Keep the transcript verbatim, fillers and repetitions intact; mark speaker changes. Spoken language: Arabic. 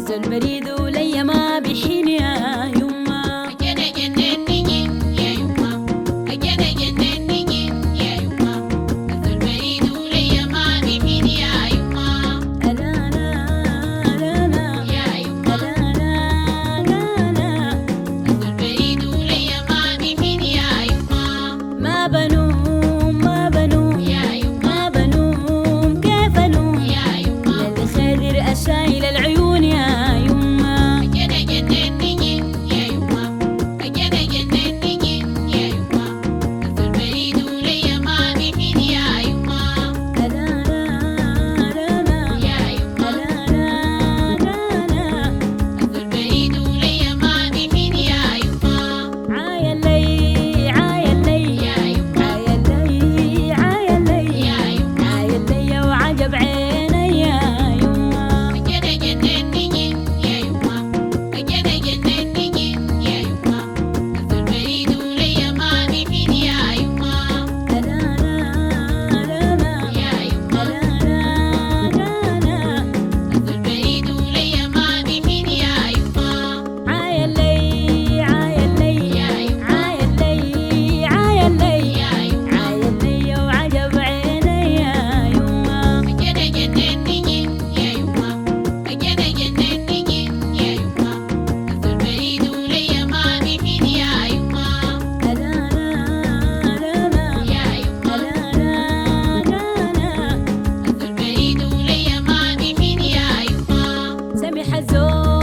Speaker 1: نزل بريد وليا ما بحين يا يما.
Speaker 2: أجانا جنني جن يا يما، أجانا جنني جن يا يما، نزل بريد وليا ما بحين يا يما.
Speaker 1: ألا لا لا لا
Speaker 2: يا يما،
Speaker 1: ألا لا لا لا
Speaker 2: نزل بريد وليا ما بحين يا يما.
Speaker 1: ما بنوم ما بنوم
Speaker 2: يا يما،
Speaker 1: ما بنوم كيف أنوم
Speaker 2: يا يما،
Speaker 1: للخدر أشايل العيون يا يما.
Speaker 2: أجانا جنني جن يا يما، أجانا جنني جن يا يما، نزل بريد وليا ما بحين يا يما.
Speaker 1: ألا لا لا لا
Speaker 2: يا يما،
Speaker 1: ألا لا لا لا
Speaker 2: نزل بريد وليا ما بحين يا يما.
Speaker 1: عايل لي عايل لي
Speaker 2: يا يما،
Speaker 1: عايل لي عايل لي
Speaker 2: يا يما،
Speaker 1: عايل لي وعجب عيني يا يما.
Speaker 2: أجانا جنني جن يا يما، أجانا جنني جن يا يما، نزل بريد وليا ما بحين يا يما.
Speaker 1: ألا لا لا لا
Speaker 2: يا يما،
Speaker 1: ألا لا لا لا
Speaker 2: نزل بريد وليا ما بحين يا يما.
Speaker 1: عايل لي عايل لي
Speaker 2: يا يما،
Speaker 1: عايل لي عايل لي
Speaker 2: يا يما،
Speaker 1: عايل لي وعجب عيني يا يما.
Speaker 2: أجانا جنني جن يا يما، أجانا جنني جن يا يما، نزل بريد وليا ما بحين يا يما.
Speaker 1: ألا لا لا لا
Speaker 2: يا يما،
Speaker 1: ألا لا لا لا
Speaker 2: نزل بريد وليا ما بحين يا يما.
Speaker 1: سمح الزول